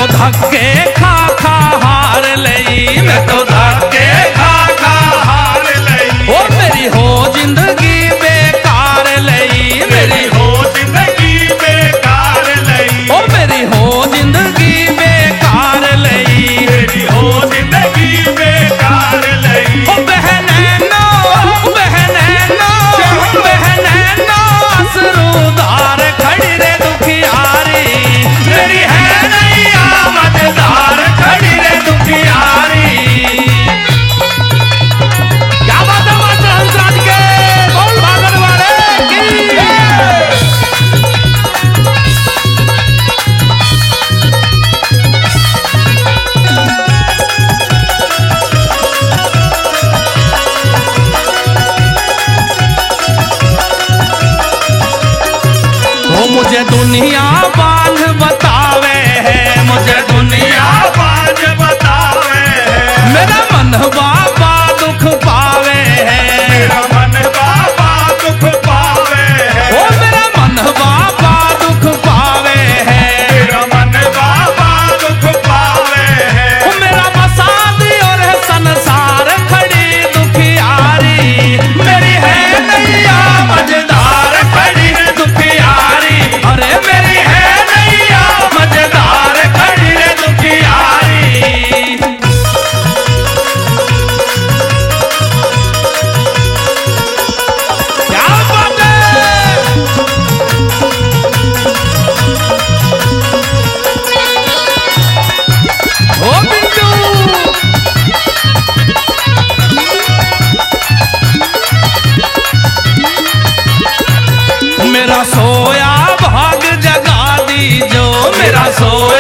धक्के खा खा हार लई, मैं तो धक्के खा खा हार लई। ओ मेरी हो जिंदगी बेकार लई, मेरी हो जिंदगी बेकार लई। ओ मेरी हो जिंदगी बेकार लई, मेरी हो जिंदगी बेकार लई। ओ बहनैनो बहनैनो बहनैनो असरूदार खड़ी रे दुखियारी, मेरी है नैया मजेदार खड़ी रे दुखियारी। क्या बात है मास्टर हंसराज के, बोल भागन वाले की। वो मुझे दुनिया बांझ बतावे है, मुझे दुनिया बांझ बतावे है। मेरा मन बाबा दुख पावे है, मेरा मन बाबा दुख पावे है। ओ मेरा मन बाबा दुख पावे है, मेरा मन बाबा दुख पावे है। ओ मेरा मसादी और है संसार खड़ी दुखियारी, मेरी है नैया मजेदार खड़ी रे दुखियारी। अरे मेरी है नैया मजेदार खड़ी रे दुखियारी। क्या बात है। ओ बिंदु मेरा सोया भाग जगा दी जो, मेरा सोया